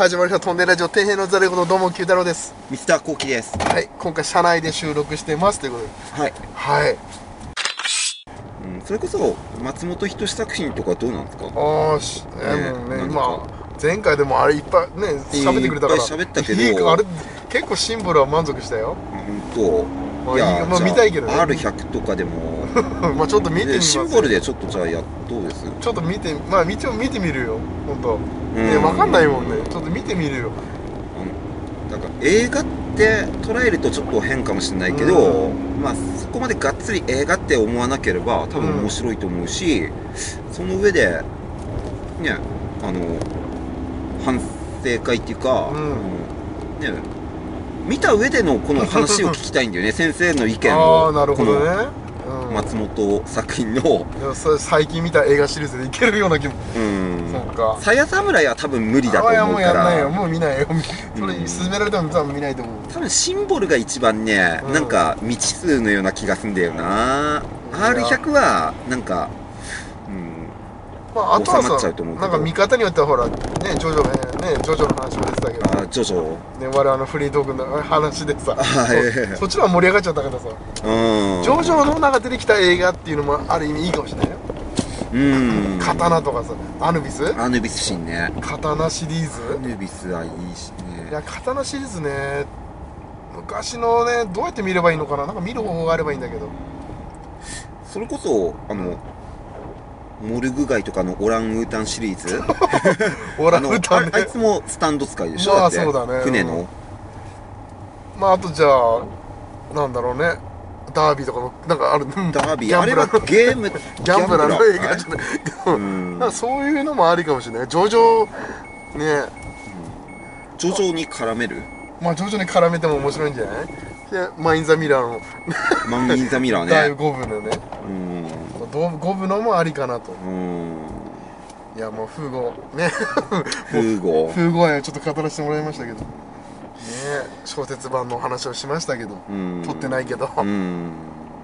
始まりましたトンネルラジオ底辺のざること、どうも九太郎です。 ミスターコウキです。 はい、今回車内で収録してますということで、 はいはい、 それこそ松本人志作品とかどうなんですか？ もうね、今前回でもあれいっぱいね喋ってくれたから、 いっぱい喋ったけど、 いいかあれ結構シンボルは満足したよ。 本当。いや、 まあ見たいけどね。 R100 とかでもまあちょっと見てみます。 シンボルでちょっとじゃあどうです？ ちょっと見て、まあ一応見てみるよ。本当ね、分かんないもんね。ちょっと見てみるよ。 だから映画って捉えるとちょっと変かもしれないけど、まあそこまでがっつり映画って思わなければ多分面白いと思うし、その上でね、反省会っていうか、ね、見た上でのこの話を聞きたいんだよね。先生の意見を。 ああ、なるほどね。 松本作品のそれ最近見た映画シリーズでいけるような気も。そうか。 鞘侍は多分無理だと思うから。 もうやんないよ。もう見ないよ。それ勧められても多分見ないと思う。 多分シンボルが一番ね、なんか未知数のような気がすんだよな。R100 はなんかまああとはさ、なんか見方によってはほらね、ジョジョの話も出てたけど、 ジョジョね、我々のフリートークの話でさ、そっちらは盛り上がっちゃったからさ、ジョジョの中出てきた映画っていうのもある意味いいかもしれないよ。刀とかさ、アヌビスシーンね。 刀シリーズ、 アヌビスはいいしね。 いや、刀シリーズね、昔のね、どうやって見ればいいのかな、なんか見る方法があればいいんだけど、 それこそモルグ街とかのオランウータンシリーズオランウータンね、 あいつもスタンド使いでしょ。 まあそうだね。 船の、 まああとじゃあなんだろうね、ダービーとかもなんかある。 ダービー、あれはゲームギャンブラーの映画じゃないなんかそういうのもありかもしれない。ジョジョね、 ジョジョに絡める。 まあジョジョに絡めても面白いんじゃない。でマイン・ザ・ミラーのマイン・ザ・ミラーね、 第5部のね、5部のもありかなと。いや、もうフーゴねフーゴはちょっと語らせてもらいましたけどね、小説版の話をしましたけど、撮ってないけど、フーゴね。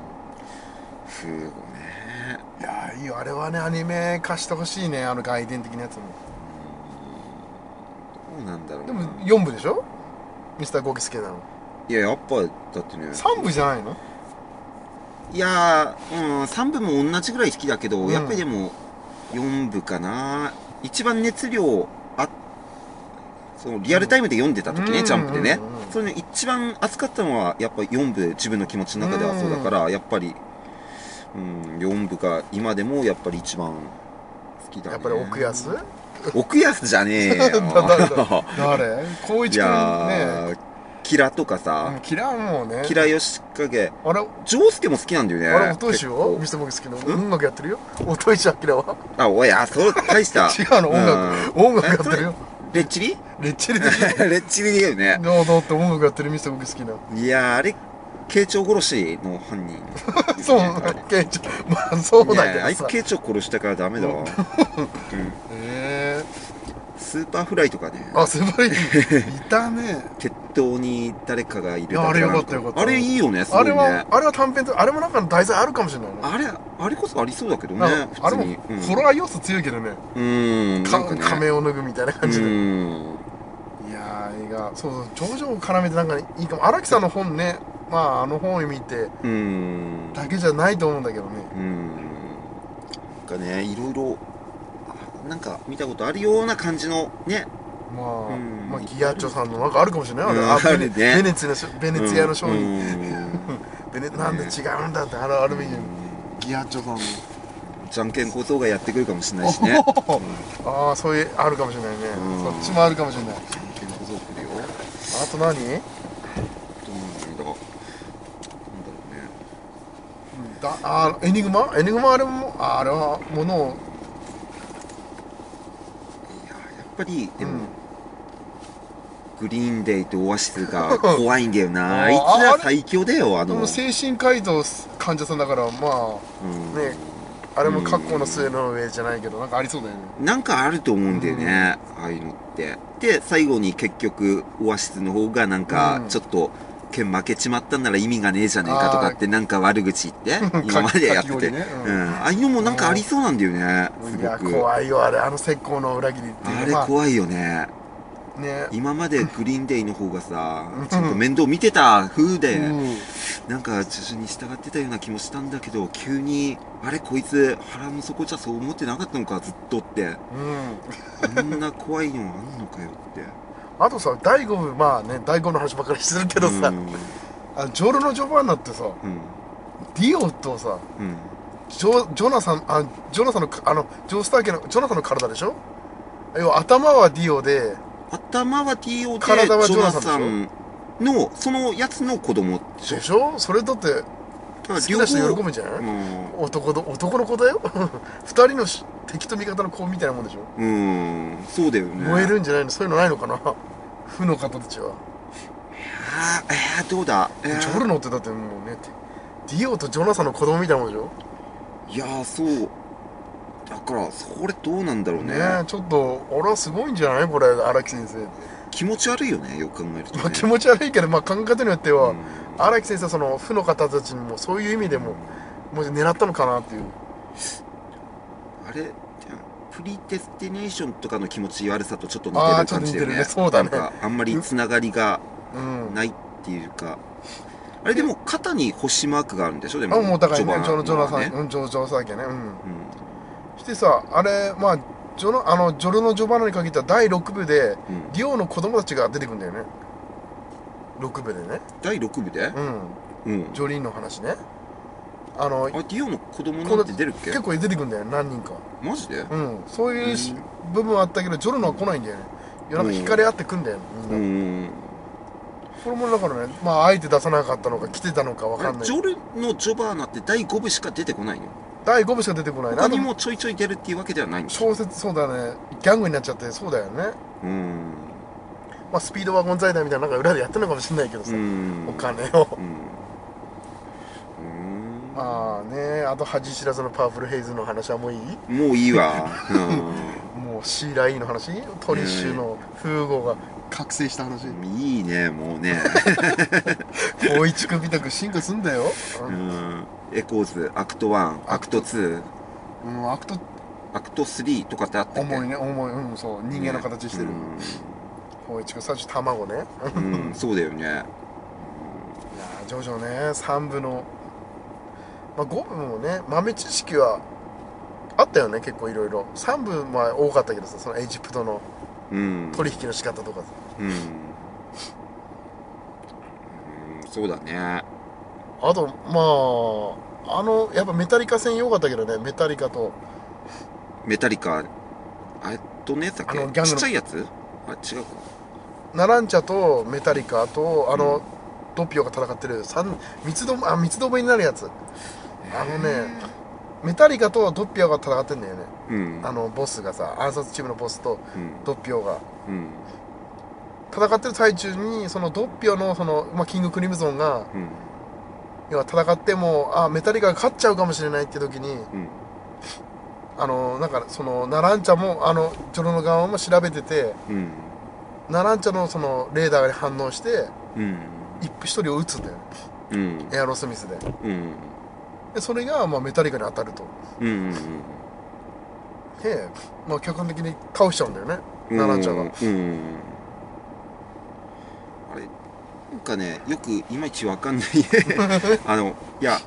いやいいよ、あれはね、アニメ化してほしいね、外伝的なやつも。 どうなんだろう。 でも4部でしょ、ミスターゴキスケなの。 いや、やっぱだってね、 3部じゃないの。 いや3部も同じぐらい好きだけど、やっぱりでも4部かな。一番熱量そのリアルタイムで読んでた時ね、ジャンプでね、それね、一番熱かったのはやっぱ4部、自分の気持ちの中ではそうだから、やっぱり4部が今でもやっぱり一番好きだね。 やっぱり奥安じゃねえよ誰光一君ね、 キラとかさ、 キラもね、 キラヨシカゲ、 あれジョウスケも好きなんだよね。 あれ、音石はミスターゴキスケの音楽やってるよ。音石明はおい、それ大した違うの、音楽やってるよ。 レッチリレッチリでレッチリだよね。 だって音楽やってるミスターゴキスケな。 いや、あれ慶長殺しの犯人そう、慶長、まあそうだけどさ、 あいつ慶長殺したからダメだわ。スーパーフライとかね。 スーパーフライいたね。 鉄塔に誰かがいる。 あれよかったよかった。 あれいいよね、すごいね。あれは短編と、あれもなんかの題材あるかもしれないね。 あれこそありそうだけどね。 あれもホラー要素強いけどね。仮面を脱ぐみたいな感じで。いやー、映画、そうそう、ジョジョを絡めてなんかいいかも。荒木さんの本ね、まあ本を見てだけじゃないと思うんだけどね。 なんかね、いろいろなんか見たことあるような感じのね。 まあギアッチョさんのなんかあるかもしれない。ベネツィアの商人なんで違うんだって、ある意味ギアッチョさんのじゃんけん構想がやってくるかもしれないしね。 ああ、そういうあるかもしれないね。そっちもあるかもしれない。 じゃんけん構想来るよ。 あと何？ なんだろうね。 エニグマあれも、あれはものを、 やっぱりでもグリーンデイとオアシスが怖いんだよな。あいつは最強だよ。 精神科医と患者さんだから、まあね、あれも格好の末の上じゃないけど、なんかありそうだよね。 なんかあると思うんだよね、ああいうのって。で最後に結局オアシスの方がなんかちょっと剣負けちまったんなら意味がねえじゃねえかとかってなんか悪口言って今までやってて、ああいうのもなんかありそうなんだよね、すごく。 いや、怖いよ、あれ、石膏の裏切りっていう。 あれ怖いよね。 ね、 今までグリーンデイの方がさちょっと面倒見てた風で、なんか徐々に従ってたような気もしたんだけど、急にあれこいつ腹の底じゃそう思ってなかったのかずっとって、あんな怖いのあんのかよって。 あとさ、第5部、まあね、第5の話ばっかりしてるけどさ、ジョルノ・ジョバンナってさ、ディオとさ、ジョナサンのジョースター家のジョナサンの体でしょ。要は頭はディオで、 頭はディオで体はジョナジョナサンサンのそのやつの子供でしょ。それだって好きな人喜ぶんじゃない？男の子だよ。二人の敵と味方の子みたいなもんでしょ。 そうだよね。 燃えるんじゃないの？そういうのないのかな、負の方たちは。 どうだ。 ジョルノってだってもうね、ディオとジョナサンの子供みたいなもんでしょ。 いやそうだからそれどうなんだろうね。 ちょっと俺はすごいんじゃないこれ、荒木先生。 気持ち悪いよね、よく考えると、ね。 気持ち悪いけど、考え方によっては、荒木先生はその負の方たちにもそういう意味でも、もう狙ったのかなっていう。 あれプリテスティネーションとかの気持ち悪さとちょっと似てる感じだよね。 そうだね。 なんかあんまりつながりがないっていうか、あれでも肩に星マークがあるんでしょ。でももうだからね、ジョナサン、ジョサー家ね。してさ、あれまあジョルノ・ジョバンナに限った第6部で、ディオの子供たちが出てくるんだよね。6部でね。 第6部で？ ジョリーンの話ね。 ディオの子供なんて出るっけ？ 結構出てくるんだよ、何人か。 マジで？ そういう部分はあったけど、ジョルノは来ないんだよね。なんか惹かれ合ってくんだよ、みんな。これもだからね、まああえて出さなかったのか来てたのかわかんない。 ジョルノ・ジョバーナって第5部しか出てこないの？ 第5部しか出てこない。 他にもちょいちょい出るっていうわけではないんだ。 小説、そうだね、ギャングになっちゃって。そうだよね。まあスピードワゴン財団みたいな、なんか裏でやってるのかもしれないけどさ、お金を。まあね、あと恥知らずのパープルヘイズの話はもういい？ もういいわ。 もうシーライーの話、トリッシュのフーゴが覚醒した話。 いいね、もうね。 光一君みたく進化すんだよ。 エコーズ、アクト1、アクト2、 アクト 3とかってあったっけ？ 重いね、重い。そう、人間の形してる。光一君、最初卵ね。 そうだよね。いやジョジョね、3部の、まあ、5部もね、豆知識はあったよね、結構いろいろ。3部は多かったけどさ、そのエジプトの取引の仕方とかさ。 そうだね。 あとまあやっぱメタリカ戦良かったけどね。メタリカさっきちっちゃいやつ？違うか。 ナランチャとメタリカとドピオが戦ってる三つどもえになるやつ。メタリカとドッピオが戦ってんだよね。ボスがさ、暗殺チームのボスとドッピオが戦ってる最中に、そのドッピオのキングクリムゾンが、要は戦ってもメタリカが勝っちゃうかもしれないって時に、なんかそのナランチャもジョルノ側も調べてて、ナランチャのそのレーダーに反応して一人を撃つんだよね。エアロスミスで。でそれがメタリカに当たると。で、客観的に倒しちゃうんだよね、ナランチャが。 あれなんかね、よくいまいちわかんないいや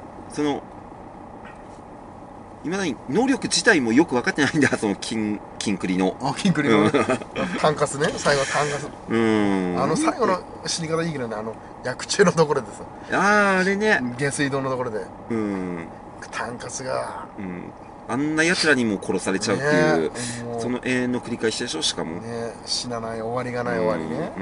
いまだに能力自体もよく分かってないんだ、そのキンクリの。 キンクリのタンカスね、最後はタンカス。最後の死に方いいけどね、薬中のところでさ。 あれね。 下水道のところで。タンカスが。 あんな奴らにも殺されちゃうっていう、その永遠の繰り返しでしょ、しかも。 死なない、終わりがない終わりね。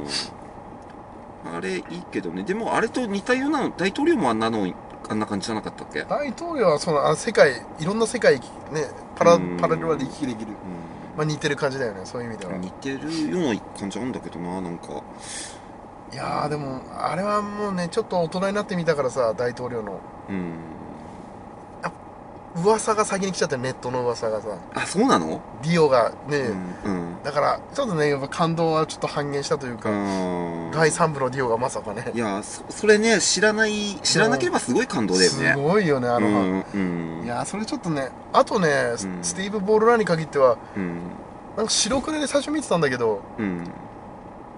あれいいけどね。でもあれと似たようなの、大統領もあんな感じじゃなかったっけ？ 大統領は世界、いろんな世界ね、パラレルは行き来できる。似てる感じだよね、そういう意味では。 似てるような感じあるんだけどな、なんか。 いやでもあれはもうね、ちょっと大人になってみたからさ、大統領の噂が先に来ちゃって、ネットの噂がさ。 そうなの？ ディオがね、だからちょっとね、やっぱ感動はちょっと半減したというか、第3部のディオがまさかね。 いやそれね、知らなければすごい感動だよね。 すごいよね、いやそれちょっとね。あとね、スティーブ・ボールラーに限っては、なんか白黒で最初見てたんだけど、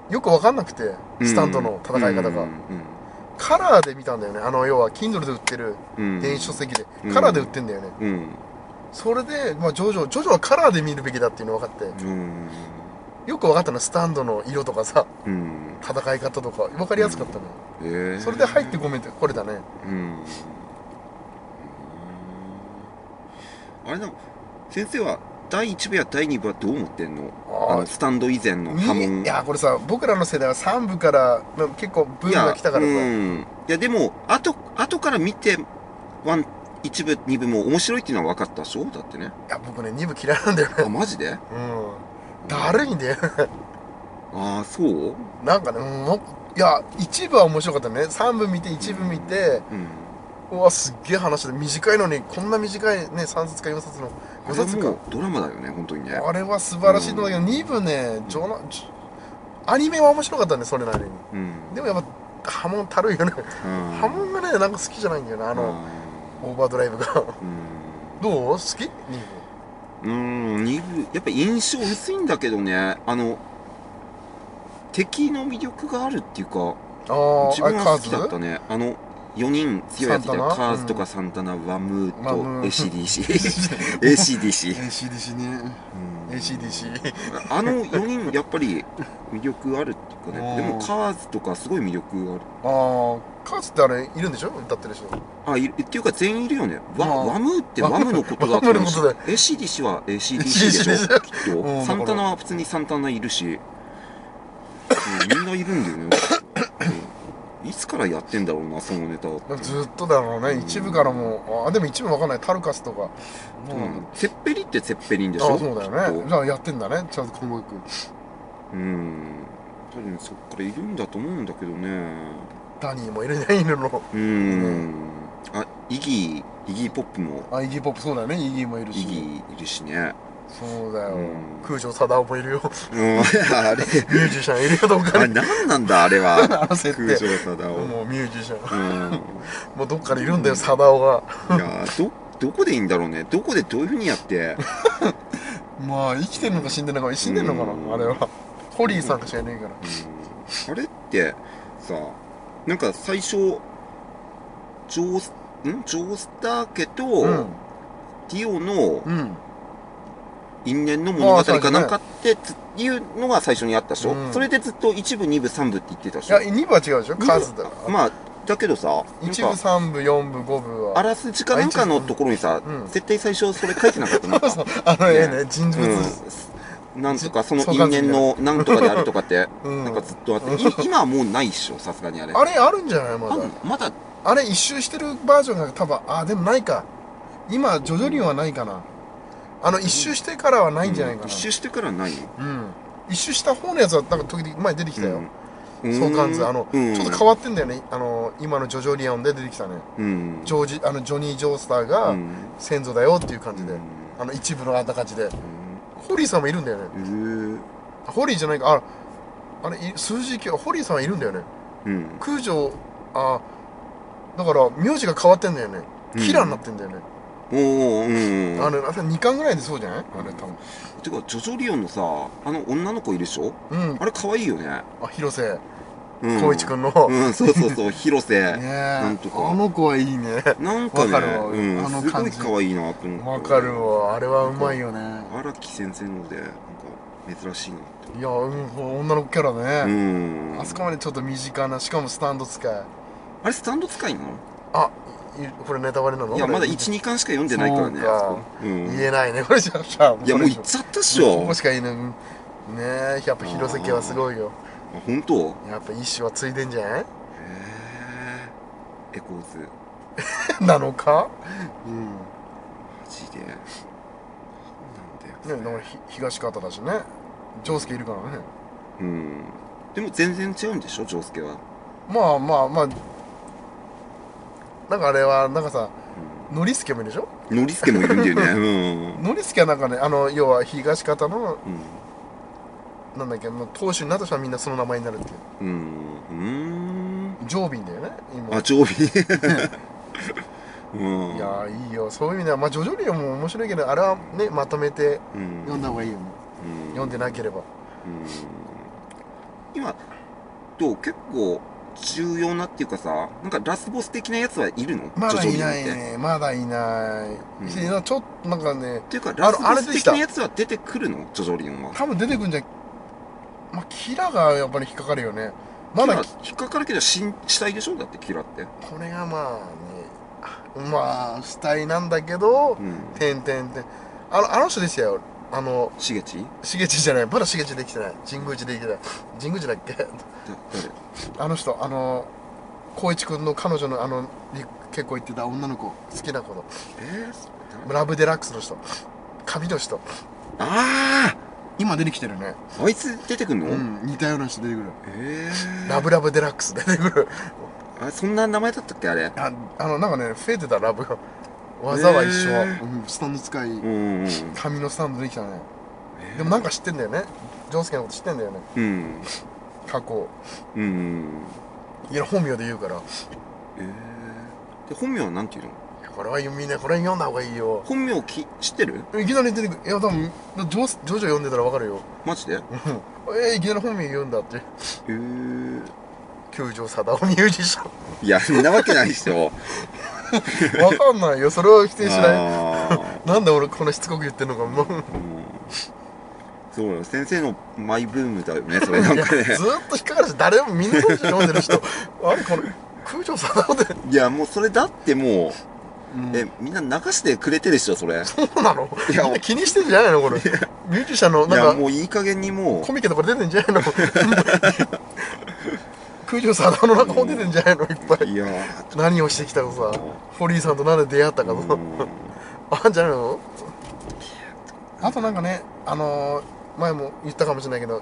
よく分かんなくて、スタンドの戦い方が、カラーで見たんだよね。要は Kindle で売ってる電子書籍で、カラーで売ってんだよね。それで、まあ、ジョジョはカラーで見るべきだっていうの分かって、よく分かったの。スタンドの色とかさ、戦い方とか分かりやすかったね。それで入ってごめんってこれだね。 あれだ、先生は第1部や第2部はどう思ってんの？スタンド以前の波紋。 いや、これさ、僕らの世代は3部から結構ブームが来たからさ。 いやでも後から見て1部2部も面白いっていうのは分かったでしょ？だってね。 いや、僕ね2部嫌いなんだよね。 あ、マジで？ だるいんだよ。 ああ、そう？ なんかね、いや1部は面白かったね。3部見て1部見て、うわ、すっげえ話で短いのに、こんな短いね、3冊か4冊の5冊か。 ドラマだよね、本当にね。あれは素晴らしいのだけど、2部ね、アニメは面白かったね、それなりに。でもやっぱ波紋たるいよね。波紋がね、なんか好きじゃないんだよな、オーバードライブが。どう？好き？2部。 2部やっぱ印象薄いんだけどね。敵の魅力があるっていうか、自分は好きだったね。4人強いやつで、カーズとかサンタナ、ワムーと ACDC ね。ACDC 4人やっぱり魅力あるっていうかね。でもカーズとかすごい魅力ある。 カーズってあれいるんでしょ？歌ってる人。 っていうか全員いるよね。ワムーってワムのことだと思うし、ACDC は ACDC でしょ、きっと。サンタナは普通にサンタナいるし、みんないるんだよね。いつからやってんだろうな、そのネタを。 ずっとだろうね。一部からもでも一部わかんない。タルカスとか。 ツェッペリってツェッペリンでしょ。 そうだよね。じゃあやってんだね、ちゃんと細かく。 多分そっからいるんだと思うんだけどね。 ダニーもいるね、犬の。 イギーポップも。 イギーポップ、そうだよね。イギーもいるし。 イギーいるしね。 そうだよ。空城貞夫もいるよ。 あれミュージシャンいるよ、どっかに。 何なんだあれは。空城貞夫。もうミュージシャン。もうどっかにいるんだよ、貞夫が。 いや、どこでいいんだろうね。どこでどういうふうにやって。 まあ生きてるのか死んでるのか。死んでるのかな、あれは。ホリーさんしかいないから。 あれってさ、なんか最初ジョースター家とディオの因縁の物語かなんかっていうのが最初にあったでしょ。それでずっと1部2部3部って言ってたでしょ。 いや2部は違うでしょ、数だ。 まあだけどさ、 1部3部4部5部はあらすじかなんかのところにさ、絶対最初それ書いてなかったのか。 人物なんとかその因縁のなんとかであるとかってなんかずっとあって、今はもうないっしょ、さすがにあれ。 あれあるんじゃない？ まだあれ一周してるバージョンが多分でもないか。今ジョジョリオはないかな。一周してからはないんじゃないかな。 一周してからない？ 一周した方のやつはなんか時々前出てきたよ。相関図ちょっと変わってんだよね。今のジョジョリオンで出てきたね。ジョニー・ジョースターが先祖だよっていう感じで、一部のあんな感じで。ホリーさんもいるんだよね。ホリーじゃないか。あれ数字ホリーさんはいるんだよね。空城だから名字が変わってんだよね。キラーになってんだよね。2巻ぐらいでそうじゃない？あれ多分。 てかジョジョリオンのさ、女の子いるでしょ。あれ可愛いよね。 広瀬光一くんの。 そう広瀬なんとか。 あの子はいいね。 なんかね、すごい可愛いなと思って。 わかるわ。あれはうまいよね。 荒木先生のでなんか珍しいなって。 いや、女の子キャラね。あそこまでちょっと身近な、しかもスタンド使い。 あれスタンド使いなの？ これネタバレなの？ いや、まだ 1,2 巻しか読んでないからね。 言えないね、これじゃあ。 いや、もう言っちゃったっしょ。 ここしか言えない。ねえ、やっぱ広瀬家はすごいよ。 本当？ やっぱ意志はついてんじゃない？ エコーズなのか？ マジで。 なんだよ。ね、東方だしね。丈介いるからね。 でも全然違うんでしょ、丈介は。 まあ。なんかあれはなんかさ、ノリスケもいるでしょ？ ノリスケもいるんだよね。 ノリスケはなんかね、要は東方のなんだっけ、当主になった人はみんなその名前になるっていう。ジョービンだよね、今。 ジョービン。いやいいよ。そういう意味ではジョジョリオも面白いけど、あれはねまとめて読んだ方がいいよね。読んでなければ。 今と結構重要なっていうかさ、なんかラスボス的なやつはいるの？ まだいないジョジョリオンってね。まだいない。ちょっとなんかね、 っていうかラスボス的なやつは出てくるの？ジョジョリオンは多分出てくんじゃん。まあ、キラがやっぱり引っかかるよね。まだ引っかかるけど死体でしょ？だってキラって。 これがまあね、まあ死体なんだけど、てんてんてん。あの人でしたよ。 しげちじゃない。まだしげちできてない。神宮寺できてない。神宮寺だっけ？ 誰？ あの人、光一君の彼女の結構言ってた女の子、好きな子の。ラブデラックスの人。髪の人。 ああ今出てきてるね。 あいつ出てくんの？ 似たような人出てくる。 ラブデラックス出てくる。 そんな名前だったっけあれ？ なんかね、増えてたラブが。技は一緒。スタンド使い。髪のスタンドできたね。でもなんか知ってんだよね。ジョースケのこと知ってんだよね。過去。いや、本名で言うから。 で、本名はなんて言うの？ これはみんなこれ読んだ方がいいよ。 本名知ってる？ いきなり出てくる。いや、多分ジョジョ読んでたらわかるよ。 マジで？ いきなり本名言うんだって。九条貞夫ミュージシャン。 いや、そんなわけないでしょ。 わかんないよ、それは否定しない。なんで俺こんなしつこく言ってんのかも。 そうよ、先生のマイブームだよね、それなんかね。 ずっと引っかかるし、誰もみんな読んでる人。あれこれ、九条貞夫で。 いや、もうそれだってもう、みんな流してくれてるでしょ、それ。 そうなの？いや、気にしてんじゃないのこれ。ミュージシャンの、なんか。 いや、もういい加減にもう。 コミケとか出てんじゃないの？九条貞夫の中も出てんじゃないのいっぱい。いや何をしてきたかさ、堀井さんと何で出会ったかさ。あんじゃないの？あとなんかね、前も言ったかもしれないけど、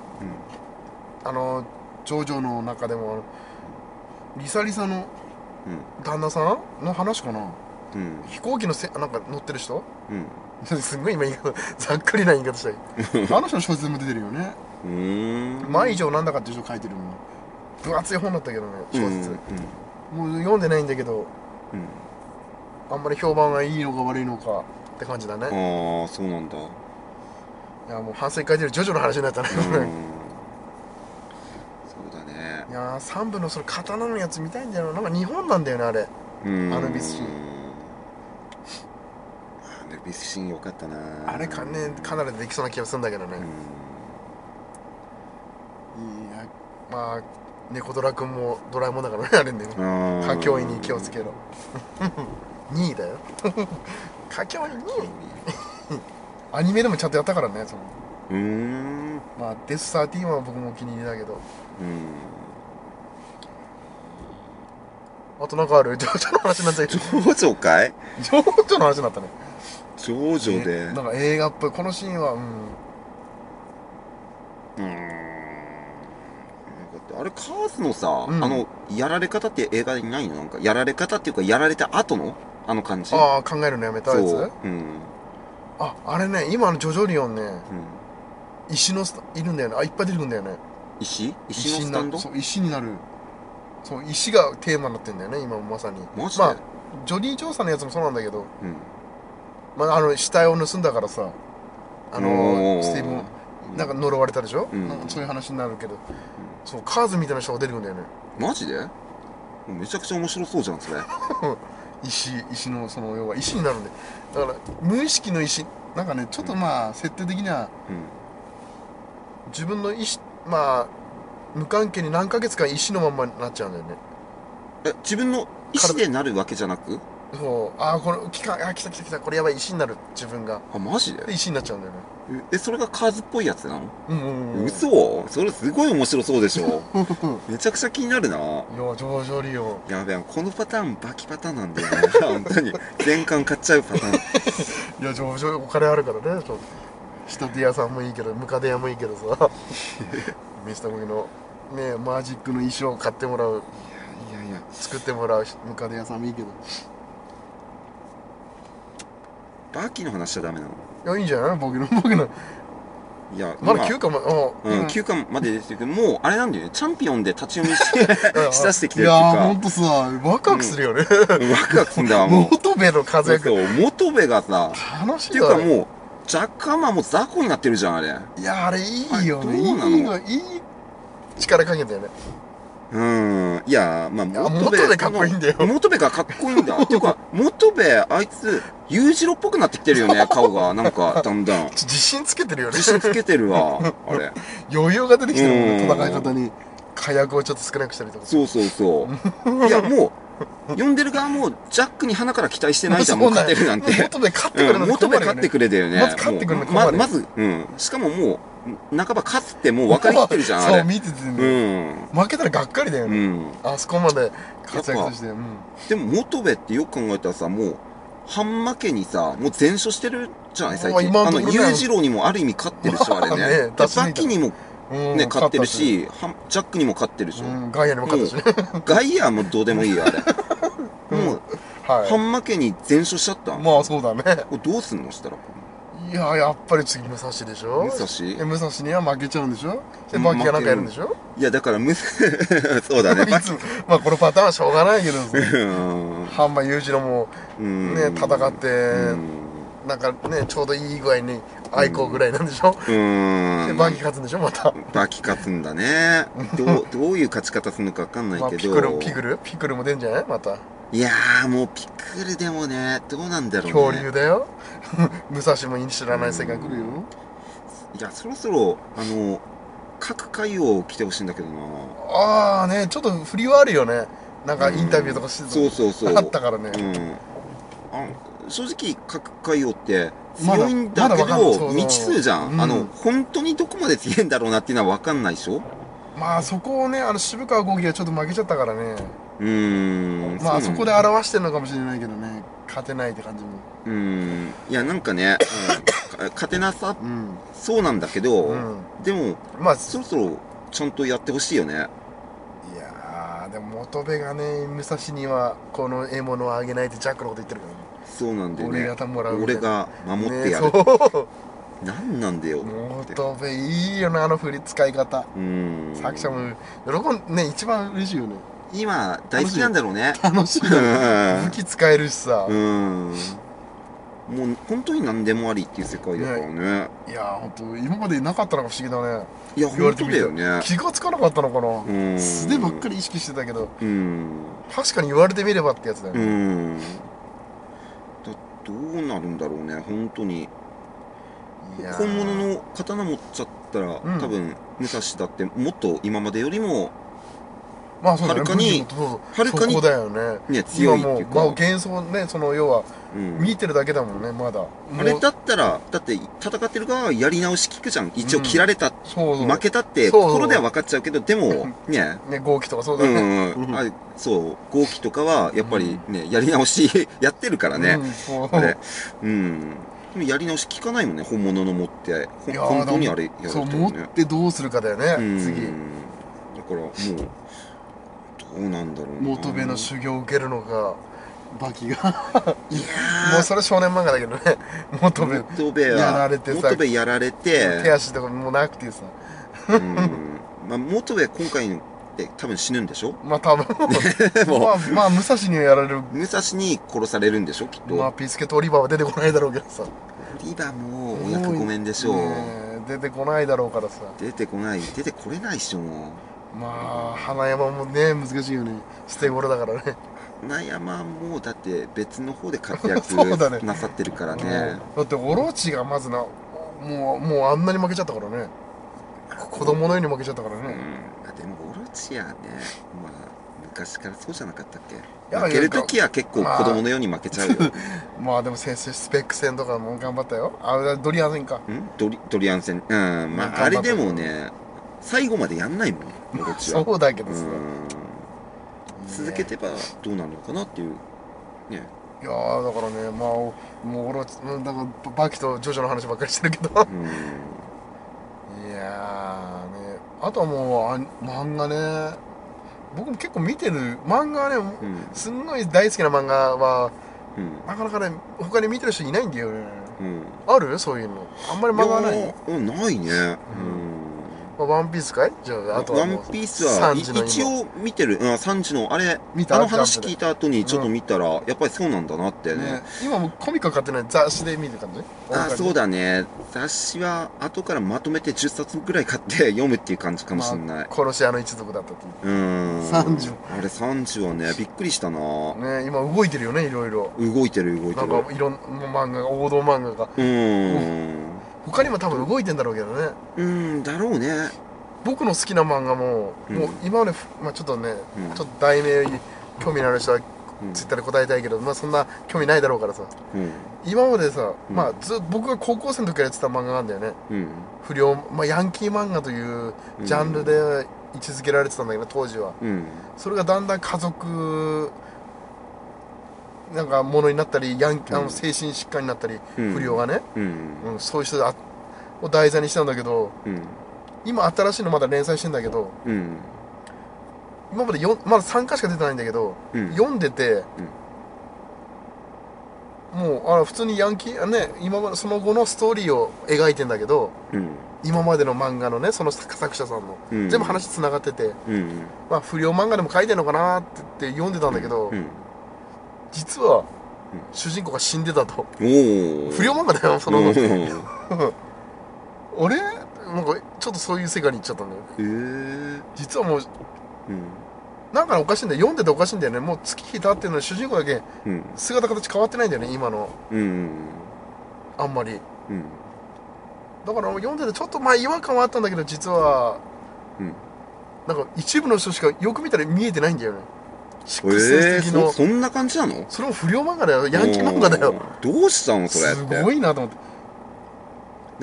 ジョジョの中でも、リサリサの旦那さんの話かな。飛行機のなんか乗ってる人？すごい今言い方、ざっくりな言い方したい。あの人の小説でも出てるよね。前以上なんだかっていう人書いてるの。分厚い本だったけどね、小説。もう読んでないんだけど、あんまり評判がいいのか悪いのかって感じだね。 ああ、そうなんだ。 いや、もう反省会でるジョジョの話になったね。 そうだね。 いやー、3部のその刀のやつ見たいんだよな。なんか日本なんだよね、あれ。アヌビスシン。 アヌビスシンよかったな。 あれかね、かなりできそうな気がするんだけどね。いや、まあ、猫ドラ君もドラえもんだからね、あれね。佳境に気をつけろ。2位だよ。佳境に2位。アニメでもちゃんとやったからね、その。まあ、デス13は僕もお気に入りだけど。あとなんかある？ジョジョの話になっちゃう。 ジョジョかい？ ジョジョの話になったね。 ジョジョで。 なんか映画っぽい。このシーンは、 あれ、カーズのさ、やられ方って映画にないの？なんか、やられ方っていうか、やられた後のあの感じ。 ああ、考えるのやめたやつ？あれね、今のジョジョリオンね、石のいるんだよね。いっぱい出てくるんだよね。 石のスタンド？ そう、石になる。そう、石がテーマになってんだよね、今まさに。 マジで？ まあ、ジョディ・ジョーさんのやつもそうなんだけど、まあ、死体を盗んだからさ、スティーブン、なんか呪われたでしょ？そういう話になるけど、そう、カーズみたいな人が出てくるんだよね。 マジで？めちゃくちゃ面白そうじゃん、それ。 石の、その、要は石になるんで。だから、無意識の石、なんかね、ちょっとまあ、設定的には、自分の意思、まあ、無関係に何ヶ月か石のまんまになっちゃうんだよね。 自分の意思でなるわけじゃなく？ そう、この期間、来た、これやばい、石になる、自分が。 マジで？ 石になっちゃうんだよね。 それがカーズっぽいやつなの？嘘？それすごい面白そうでしょ。めちゃくちゃ気になるな。いや、 ジョジョリオン。 やべえ、このパターンバキパターンなんだよね。本当に。全巻買っちゃうパターン。 いや、ジョジョお金あるからね、仕立て屋さんもいいけど、ムカデ屋もいいけどさ。ミスターコギの、ね、マジックの衣装を買ってもらう。いや、作ってもらうムカデ屋さんもいいけど。 バーキーの話しちゃダメなの？ いや、いいんじゃない？僕の。いや、まだ9巻まで、 9巻まで出てるけど、もう、あれなんだよね、チャンピオンで立ち読みしだしてきてるっていうか。 いや、ほんとさ、ワクワクするよね。 ワクワクすんだわ、もう。 元部の活躍。 そう、元部がさ、 楽しいっていうかもう、ジャックハンマーも雑魚になってるじゃん、あれ。 いや、あれいいよね。 どうなの？ いい力かけたよね。 いや、まあ、 元部かっこいいんだよ。 元部がかっこいいんだ。っていうか、元部、あいつ、裕次郎っぽくなってきてるよね、顔が。なんか、だんだん。 自信つけてるよね。 自信つけてるわ、あれ。 余裕が出てきてるもんね、戦い方に。火薬をちょっと少なくしたりとか。 そうそうそう。いや、もう、呼んでる側も、ジャックに鼻から期待してないじゃん、もう勝てるなんて。 元部勝ってくれる元部勝ってくれだよね。 まず勝ってくれるのまず、しかももう、半ば勝つってもう分かりきってるじゃん、あれ。 そう、見ててね。負けたらがっかりだよね。あそこまで活躍して。 でも、元部ってよく考えたらさ、もう、半負けにさ、もう全勝してるじゃない、最近。裕次郎にもある意味勝ってるし、あれね。バキにも、ね、勝ってるし、ジャックにも勝ってるし。 ガイアにも勝ったしね。 ガイアもどうでもいいよ、あれ。もう、半負けに全勝しちゃった。 まあ、そうだね。 どうすんのしたら。 いや、やっぱり次武蔵でしょ。武蔵には負けちゃうんでしょ。で、バキがなんかやるんでしょ。 いや、だからそうだね。 まあ、このパターンはしょうがないけどさ。半馬裕次郎も、ね、戦って、なんかね、ちょうどいい具合に愛好ぐらいなんでしょ。で、バキ勝つんでしょ、また。 バキ勝つんだね。どういう勝ち方するのかわかんないけど。 ピクルも出んじゃないまた。 いやー、もうピクルでもね、どうなんだろうね。 恐竜だよ。武蔵も知らない世界来るよ。 いや、そろそろ、各回を来てほしいんだけどな。 ああね、ちょっと振りはあるよね。なんかインタビューとかしてそう。 あったからね。 正直、各回をって強いんだけど、未知数じゃん。本当にどこまで強いんだろうなっていうのは分かんないでしょ。 まあそこをね、渋川豪輝がちょっと負けちゃったからね。まあそこで表してるのかもしれないけどね、勝てないって感じも。いや、なんかね、勝てなさそうなんだけど、でも、まあそろそろちゃんとやってほしいよね。 いやー、でも元部がね、武蔵にはこの獲物をあげないってジャックのこと言ってるからね。 そうなんだよね。 俺が守ってやる。なんなんだよ。 元部いいよな、あの使い方。作者も喜んね、一番嬉しいよね。 今大好きなんだろうね。 楽しい。武器使えるしさ。 もう本当に何でもありっていう世界だからね。 いや本当今までなかったのが不思議だね。 いや本当だよね。 気がつかなかったのかな。素手ばっかり意識してたけど。確かに言われてみればってやつだよね。 どうなるんだろうね、本当に。本物の刀持っちゃったら、多分武蔵だってもっと今までよりもまあそうだね、 はるかにそこだよね。 強いっていうか、 幻想ね、要は見てるだけだもんね、まだ。 あれだったら、だって戦ってる側はやり直し聞くじゃん。一応切られた、負けたって心では分かっちゃうけど、でもね、 豪輝とかそうだね。 そう、豪輝とかはやっぱりね、やり直しやってるからね。あれ、でもやり直し聞かないもんね、本物の持って。本当にあれやるそう、持ってどうするかだよね、次。 だからもう、どうなんだろうな。 元部の修行を受けるのか、バキが。 いやもうそれ少年漫画だけどね。元部やられてさ。 元部やられて。 手足とかもなくてさ。 まあ元部今回で多分死ぬんでしょ。 まあ多分。まあ武蔵にはやられる。 武蔵に殺されるんでしょきっと。 まあピスケとオリバーは出てこないだろうけどさ。 オリバーもお役御免でしょう。 出てこないだろうからさ。 出てこれないっしょもう。 まあ花山もね難しいよね。捨て頃だからね。 花山もだって別の方で活躍なさってるからね。 だってオロチがまずもうあんなに負けちゃったからね。子供のように負けちゃったからね。 でもオロチやね、まあ昔からそうじゃなかったっけ。負けるときは結構子供のように負けちゃうよ。 まあでも先生スペック戦とかも頑張ったよ。ドリアン戦か。 ドリアン戦。まああれでもね、最後までやんないもん、オロチは。 そうだけどさ。 続けてばどうなるのかなっていうね。 いやーだからね、まあもうオロチだからバキとジョジョの話ばっかりしてるけど。いやーね、あとはもう漫画ね、僕も結構見てる漫画はね、すんごい大好きな漫画は、なかなかね他に見てる人いないんだよね。あるそういうの。あんまり漫画ない。 ないね。 ワンピースかい？じゃあ、あとはワンピースは一応見てる。3時の、あれ、あの話聞いた後にちょっと見たら、やっぱりそうなんだなってね。 今もコミック買ってない雑誌で見てたんで。 そうだね。雑誌は後からまとめて10冊ぐらい買って読むっていう感じかもしれない。 殺し屋の一族だったっていう。30。 あれ30はね、びっくりしたな。 ね、今動いてるよね、いろいろ。 動いてる。 なんかいろんな漫画が、王道漫画が。他にも多分動いてんだろうけどね。 だろうね。 僕の好きな漫画も、もう今まで、まあちょっとね、ちょっと題名興味のある人はツイッターで答えたいけど、まあそんな興味ないだろうからさ、今までさ、まあ僕が高校生の時からやってた漫画なんだよね。不良、まあヤンキー漫画というジャンルで位置づけられてたんだけど、当時は。それがだんだん家族なんかものになったり、精神疾患になったり、不良がね、そういう人を題材にしたんだけど、今新しいのまだ連載してんだけど、今までまだ3巻しか出てないんだけど、読んでて、もう普通にヤンキーね、今までその後のストーリーを描いてんだけど、今までの漫画のね、その作者さんの、全部話つながってて、まあ不良漫画でも書いてんのかなって言って読んでたんだけど、実は主人公が死んでたと。不良漫画だよ、その後。俺なんかちょっとそういう世界に行っちゃったんだよ。実はもう、なんかおかしいんだよ。読んでておかしいんだよね。もう月日経ってるのに主人公だけ姿形変わってないんだよね、今の。あんまり。だから読んでてちょっとまあ違和感はあったんだけど、実はなんか一部の人しかよく見たら見えてないんだよね。 そんな感じなの？ それも不良漫画だよ。ヤンキー漫画だよ。 どうしたのそれって。 すごいなと思って。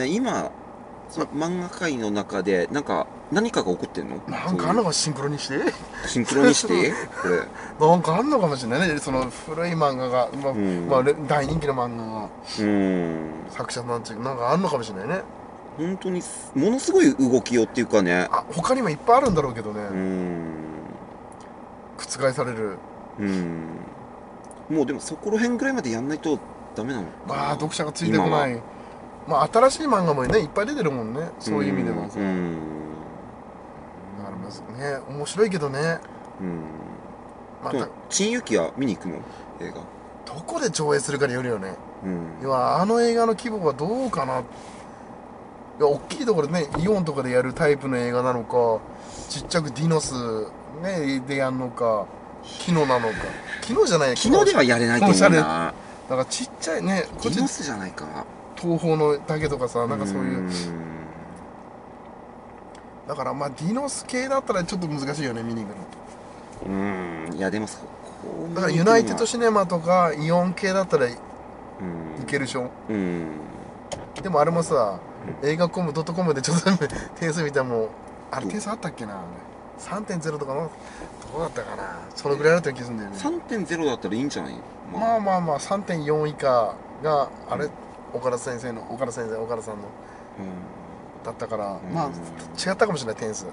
今その漫画界の中で何かが起こってんの？ なんかあんのかシンクロにしてこれなんかあんのかもしれないね。その古い漫画が、まあ大人気の漫画が作者なんていうなんかあんのかもしれないね。 本当にものすごい動きようっていうかね。 他にもいっぱいあるんだろうけどね。覆される。 もうでもそこら辺ぐらいまでやんないとダメなのかな。 まあ読者がついてこない。まあ新しい漫画もねいっぱい出てるもんね。そういう意味ではさ。だからまずね面白いけどね。 また新遊記は見に行くの？映画どこで上映するかによるよね。要は映画の規模はどうかな。いや大きいところでねイオンとかでやるタイプの映画なのか、ちっちゃくディノスねでやるのか、キノなのか。キノじゃない。 キノではやれないと思うな。 だからちっちゃいね。 ディノスじゃないか。 東宝のだけとかさ、なんかそういう。だからまあディノス系だったらちょっと難しいよね見に行くの。いやでもだからユナイテッドシネマとかイオン系だったらいけるでしょ。でもあれもさ、映画コム.comでちょっと点数見たらもうあれ点数あったっけな。3.0 とかのどうだったかな。そのぐらいだった気がするんだよね。 3.0 だったらいいんじゃない？ まあ 3.4 以下があれ岡田さんのだったから、まあ違ったかもしれない点数。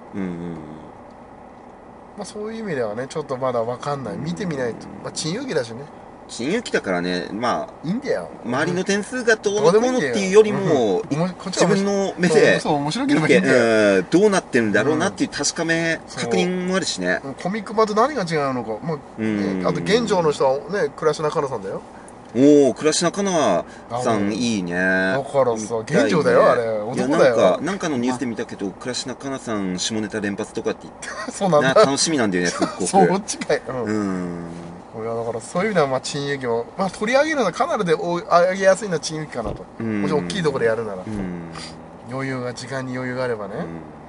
まあそういう意味ではねちょっとまだ分かんない。見てみないと。まあ珍遊記だしね。 珍遊記だからね、まあいいんだよ。 周りの点数がどうのこうのっていうよりも自分の目で面白ければいいんだよ。 どうなってるんだろうなっていう確認もあるしね。 コミック版と何が違うのか。あと現状の人はね倉科香菜さんだよ。 倉科香菜さんいいね。 だからさ現状だよあれ。男だよ。 なんかのニュースで見たけど倉科香菜さん下ネタ連発とかって言ってそうなんだ。 楽しみなんだよねすっごく。 そっちかい。いやだからそういう意味ではまあ珍遊記もまあ取り上げるのはかなりで上げやすいのは珍遊記かなと。もし大きいところでやるなら余裕が時間に余裕があればね。